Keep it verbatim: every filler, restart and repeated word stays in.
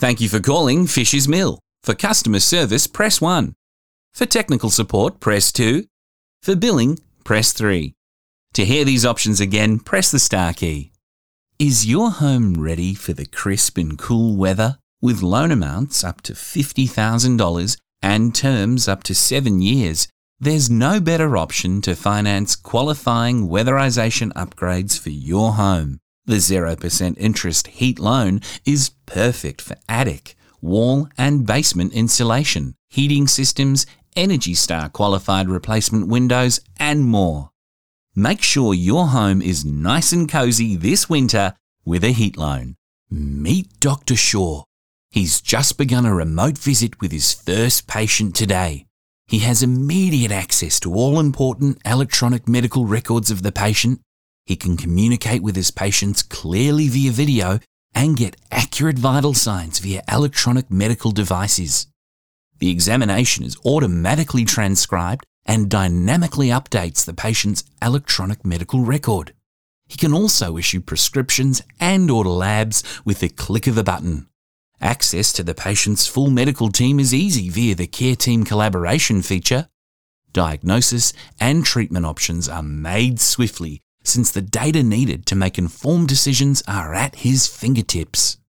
Thank you for calling Fisher's Mill. For customer service, press one. For technical support, press two. For billing, press three. To hear these options again, press the star key. Is your home ready for the crisp and cool weather? With loan amounts up to fifty thousand dollars and terms up to seven years, there's no better option to finance qualifying weatherization upgrades for your home. The zero percent interest heat loan is perfect for attic, wall and basement insulation, heating systems, Energy Star qualified replacement windows and more. Make sure your home is nice and cozy this winter with a heat loan. Meet Doctor Shaw. He's just begun a remote visit with his first patient today. He has immediate access to all important electronic medical records of the patient. He can communicate with his patients clearly via video and get accurate vital signs via electronic medical devices. The examination is automatically transcribed and dynamically updates the patient's electronic medical record. He can also issue prescriptions and order labs with the click of a button. Access to the patient's full medical team is easy via the Care Team Collaboration feature. Diagnosis and treatment options are made swiftly since the data needed to make informed decisions are at his fingertips.